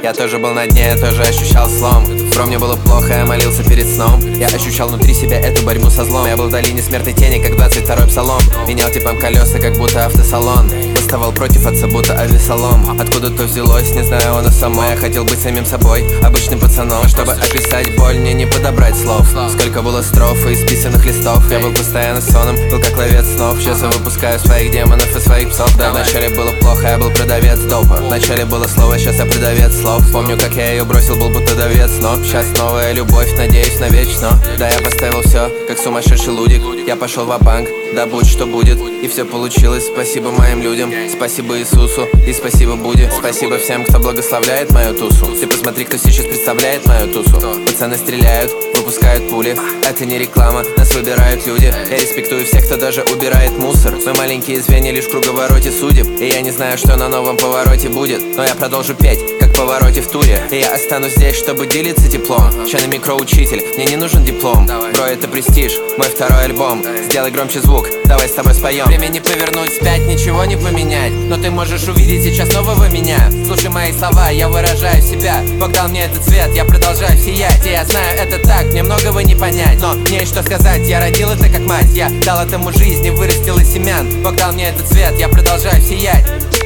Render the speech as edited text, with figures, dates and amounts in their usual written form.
Я тоже был на дне, я тоже ощущал слом. Бро, мне было плохо, я молился перед сном. Я ощущал внутри себя эту борьбу со злом. Я был в долине смертной тени, как 22-й псалом. Менял типом колеса, как будто автосалон. Восставал против отца, будто авиасалом. Откуда-то взялось, не знаю оно само. Я хотел быть самим собой, обычным пацаном. Чтобы описать боль, мне не подобрать слов. Сколько было строф и исписанных листов. Я был постоянно сонным, был как ловец снов. Сейчас я выпускаю своих демонов и своих псов. Да, вначале было плохо, я был продавец допа. Вначале было слово, сейчас я продавец слов. Помню, как я ее бросил, был будто давец, но сейчас новая любовь, надеюсь навечно. Да, я поставил все, как сумасшедший лудик. Я пошел ва-банк, да будь что будет. И все получилось, спасибо моим людям. Спасибо Иисусу и спасибо Будде. Спасибо всем, кто благословляет мою тусу. Ты посмотри, кто сейчас представляет мою тусу. Пацаны стреляют, выпускают пули. Это не реклама, нас выбирают люди. Я респектую всех, кто даже убирает мусор. Мы маленькие звенья лишь в круговороте судеб. И я не знаю, что на новом повороте будет, но я продолжу петь, как в повороте в туре. И я останусь здесь, чтобы делиться теплом. Чё на микроучитель, мне не нужен диплом. Бро, это престиж, мой второй альбом. Сделай громче звук, давай с тобой споем. Время не повернуть вспять, ничего не поменять. Но ты можешь увидеть сейчас нового меня. Слушай мои слова, я выражаю себя. Бог дал мне этот цвет, я продолжаю сиять. И я знаю, это так, мне многого не понять. Но мне есть что сказать, я родил это как мать. Я дал этому жизнь и вырастил из семян. Бог дал мне этот цвет, я продолжаю сиять.